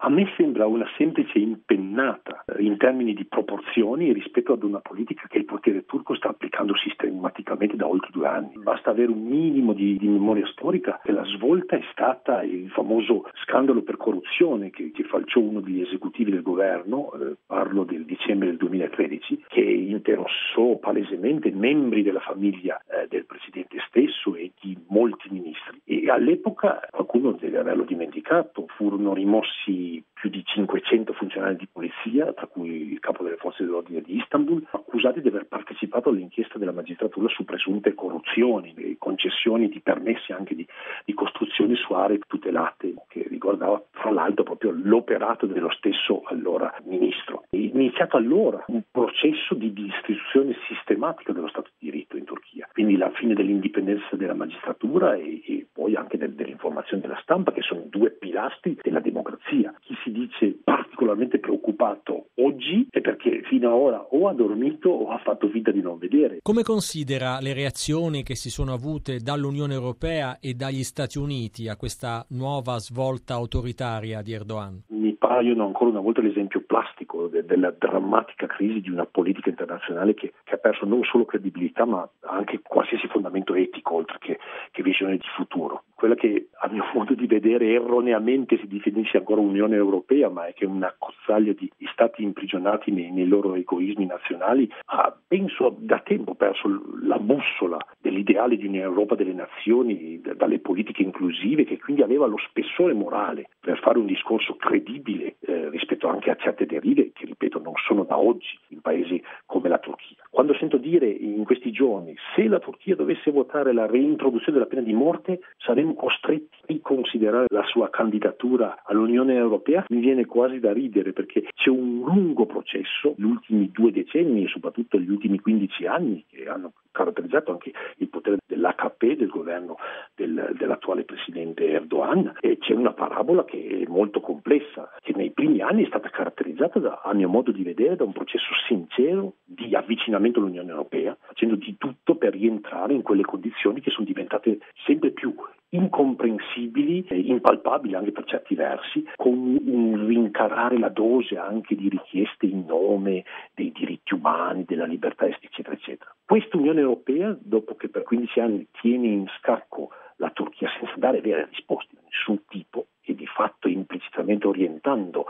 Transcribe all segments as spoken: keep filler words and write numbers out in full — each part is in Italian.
A me sembra una semplice impennata in termini di proporzioni rispetto ad una politica che il potere turco sta applicando sistematicamente da oltre due anni. Basta avere un minimo di, di memoria storica che la svolta è stata il famoso scandalo per corruzione che, che falciò uno degli esecutivi del governo, eh, parlo del dicembre del duemilatredici, che interessò palesemente membri della famiglia eh, del presidente stesso e di molti ministri. E all'epoca, qualcuno deve averlo dimenticato, furono rimossi più di cinquecento funzionari di polizia, tra cui il capo delle forze dell'ordine di Istanbul, accusati di aver partecipato all'inchiesta della magistratura su presunte corruzioni e concessioni di permessi anche di, di costruzioni su aree tutelate, che riguardava fra l'altro proprio l'operato dello stesso allora ministro. È iniziato allora un processo di distruzione sistematica dello Stato di diritto in Turchia, quindi la fine dell'indipendenza della magistratura e, e poi anche del, dell'informazione della stampa, che sono due pilastri della democrazia. Chi si dice particolarmente preoccupato oggi è perché fino ad ora o ha dormito o ha fatto finta di non vedere. Come considera le reazioni che si sono avute dall'Unione Europea e dagli Stati Uniti a questa nuova svolta autoritaria di Erdogan? Mi paiono ancora una volta l'esempio plastico de- della drammatica crisi di una politica internazionale che, che ha perso non solo credibilità ma anche qualsiasi fondamento etico oltre che, che visione di futuro. Quella che a mio modo di vedere erroneamente si definisce ancora Unione Europea, ma è che un accozzaglia di, di stati imprigionati nei, nei loro egoismi nazionali ha, penso, da tempo perso la bussola dell'ideale di un'Europa delle nazioni, d- dalle politiche inclusive, che quindi aveva lo spessore morale per fare un discorso credibile eh, rispetto anche a certe derive che, ripeto, non sono da oggi in paesi come la Turchia. Quando sento dire in questi giorni se la Turchia dovesse votare la reintroduzione della pena di morte saremmo costretti a riconsiderare la sua candidatura all'Unione Europea, mi viene quasi da ridere perché c'è un lungo processo, gli ultimi due decenni e soprattutto gli ultimi quindici anni che hanno caratterizzato anche il potere dell'H P, del governo del, dell'attuale presidente Erdogan, e c'è una parabola che è molto complessa, che nei primi anni è stata caratterizzata da, a mio modo di vedere, da un processo sincero di avvicinamento all'Unione Europea, facendo di tutto per rientrare in quelle condizioni che sono diventate sempre più incomprensibili e impalpabili anche per certi versi, con un rincarare la dose anche di richieste in nome dei diritti umani, della libertà, eccetera, eccetera. Questa Unione Europea, dopo che per quindici anni tiene in scacco la Turchia senza dare vere risposte di nessun tipo e di fatto implicitamente orientando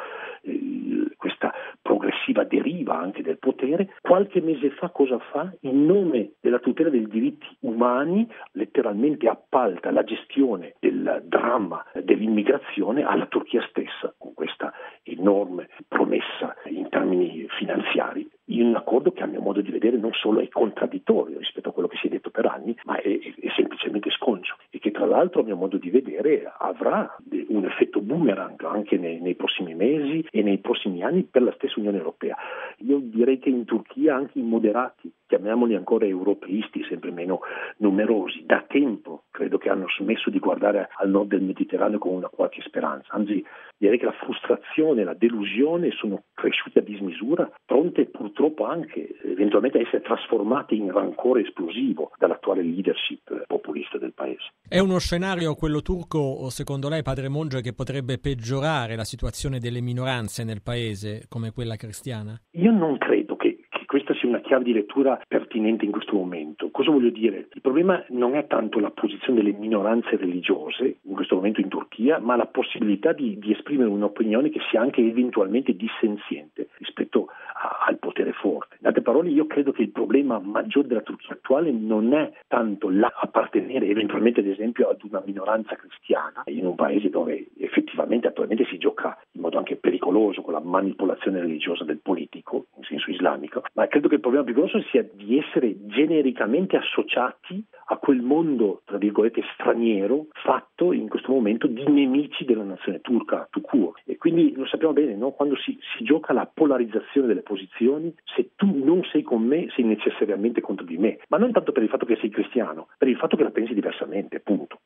eh, questa progressiva deriva anche del potere, qualche mese fa cosa fa? In nome della tutela dei diritti umani letteralmente appalta la gestione del dramma dell'immigrazione alla Turchia stessa, con questa enorme promessa in termini finanziari, in un accordo che a mio modo di vedere non solo è contraddittorio rispetto a quello che si è detto per anni, ma è, è semplicemente sconcio e che tra l'altro a mio modo di vedere avrà un effetto boomerang anche nei, nei prossimi mesi e nei prossimi anni per la stessa Unione Europea. Io direi che in Turchia anche i moderati, chiamiamoli ancora europeisti, sempre meno numerosi, da tempo credo che hanno smesso di guardare al nord del Mediterraneo con una qualche speranza, anzi direi che la frustrazione e la delusione sono cresciute a dismisura, pronte purtroppo anche eventualmente a essere trasformate in rancore esplosivo dall'attuale leadership populista del paese. È uno scenario, quello turco, secondo lei, padre Monge, che potrebbe peggiorare la situazione delle minoranze nel paese, come quella cristiana? Io non credo che questa sia una chiave di lettura pertinente in questo momento. Cosa voglio dire? Il problema non è tanto la posizione delle minoranze religiose in questo momento in Turchia, ma la possibilità di, di esprimere un'opinione che sia anche eventualmente dissenziente rispetto a, al potere forte. In altre parole, io credo che il problema maggiore della Turchia attuale non è tanto l'appartenere eventualmente ad esempio ad una minoranza cristiana in un paese dove effettivamente attualmente si gioca in modo anche pericoloso con la manipolazione religiosa del politico in senso islamico, ma credo che il problema più grosso sia di essere genericamente associati a quel mondo, tra virgolette, straniero, fatto in questo momento di nemici della nazione turca, tout court. E quindi lo sappiamo bene, no? Quando si, si gioca la polarizzazione delle posizioni, se tu non sei con me, sei necessariamente contro di me, ma non tanto per il fatto che sei cristiano, per il fatto che la pensi diversamente, punto.